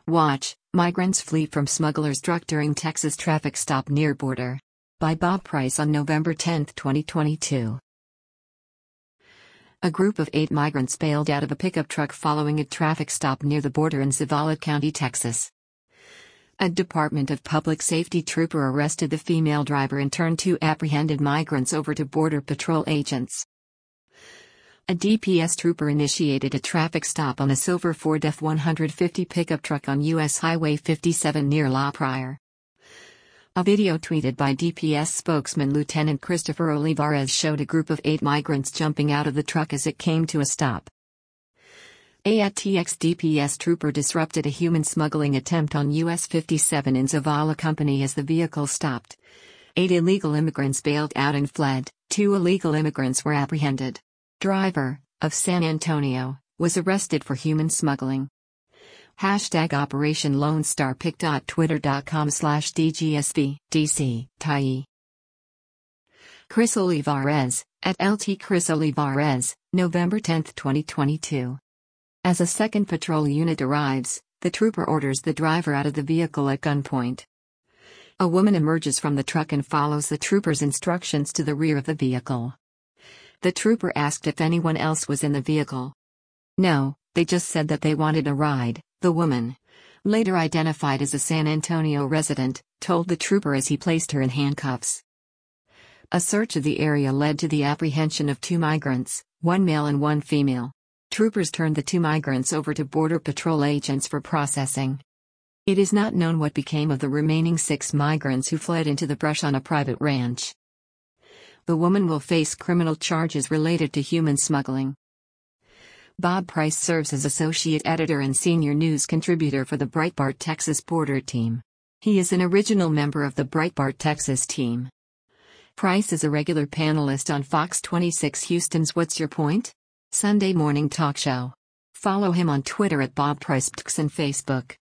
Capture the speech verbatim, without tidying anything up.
Watch, migrants flee from smugglers struck during Texas traffic stop near border. By Bob Price on November tenth, twenty twenty-two. A group of eight migrants bailed out of a pickup truck following a traffic stop near the border in Zavala County, Texas. A Department of Public Safety trooper arrested the female driver and turned two apprehended migrants over to Border Patrol agents. A D P S trooper initiated a traffic stop on a silver Ford F one fifty pickup truck on U S Highway fifty-seven near La Pryor. A video tweeted by D P S spokesman Lieutenant Christopher Olivares showed a group of eight migrants jumping out of the truck as it came to a stop. A A T X D P S trooper disrupted a human smuggling attempt on U S fifty-seven in Zavala County as the vehicle stopped. Eight illegal immigrants bailed out and fled. Two illegal immigrants were apprehended. Driver, of San Antonio, was arrested for human smuggling. Hashtag Operation Lone Star Pick. Twitter.com slash DGSV, DC, Tyee. Chris Olivares, at L T Chris Olivares, November tenth, twenty twenty-two. As a second patrol unit arrives, the trooper orders the driver out of the vehicle at gunpoint. A woman emerges from the truck and follows the trooper's instructions to the rear of the vehicle. The trooper asked if anyone else was in the vehicle. No, they just said that they wanted a ride, the woman, later identified as a San Antonio resident, told the trooper as he placed her in handcuffs. A search of the area led to the apprehension of two migrants, one male and one female. Troopers turned the two migrants over to Border Patrol agents for processing. It is not known what became of the remaining six migrants who fled into the brush on a private ranch. The woman will face criminal charges related to human smuggling. Bob Price serves as associate editor and senior news contributor for the Breitbart Texas Border Team. He is an original member of the Breitbart Texas team. Price is a regular panelist on Fox twenty-six Houston's What's Your Point? Sunday morning talk show. Follow him on Twitter at Bob Price and Facebook.